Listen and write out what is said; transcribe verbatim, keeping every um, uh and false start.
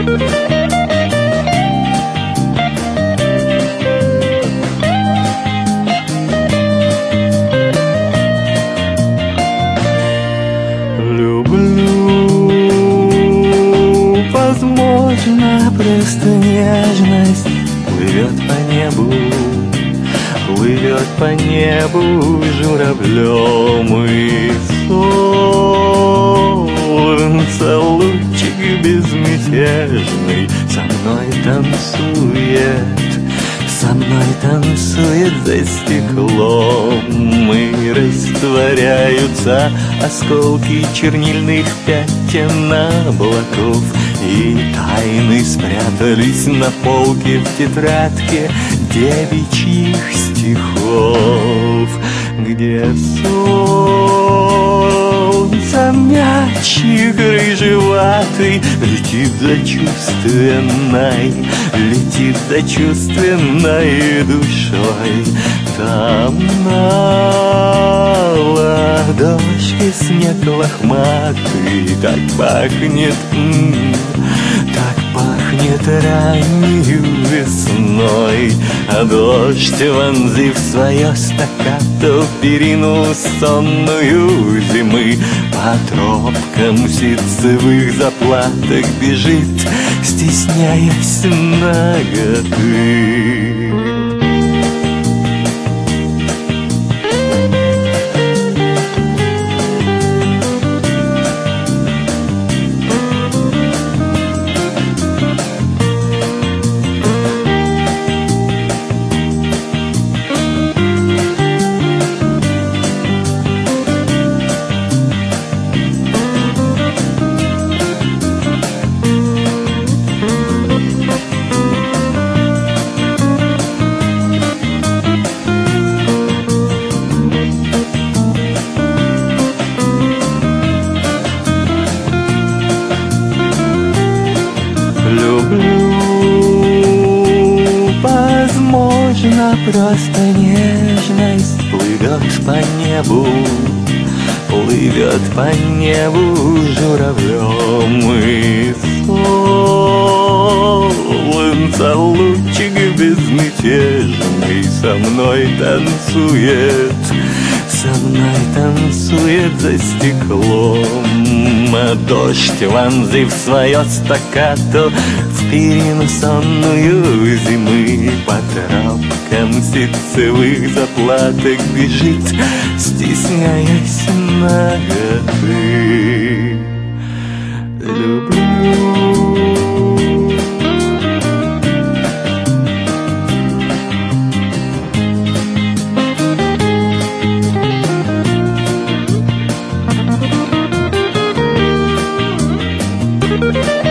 Возможно, просто нежность плывет по небу, плывет по небу журавлем, и солнце лучик безмятежный со мной танцует, со мной танцует за стеклом, и растворяются осколки чернильных пятен облаков, и тайны спрятались на полке в тетрадке девичьих стихов, где солнце мячик рыжеватый летит за чувственной, летит за чувственной душой. Там на ладошке снег лохматый, так пахнет, так пахнет раннею весной, а дождь, вонзив свое стаккато в перину сонную зимы, по тропкам ситцевых заплаток бежит, стесняясь наготы. Возможно, просто нежность плывет по небу, плывет по небу журавлем, и солнце лучик безмятежный со мной танцует, со мной танцует за стеклом, а дождь, вонзив свое стаккато в перину сонную зимы, по тропкам ситцевых заплаток бежит, стесняясь наготы. Люблю. Thank you.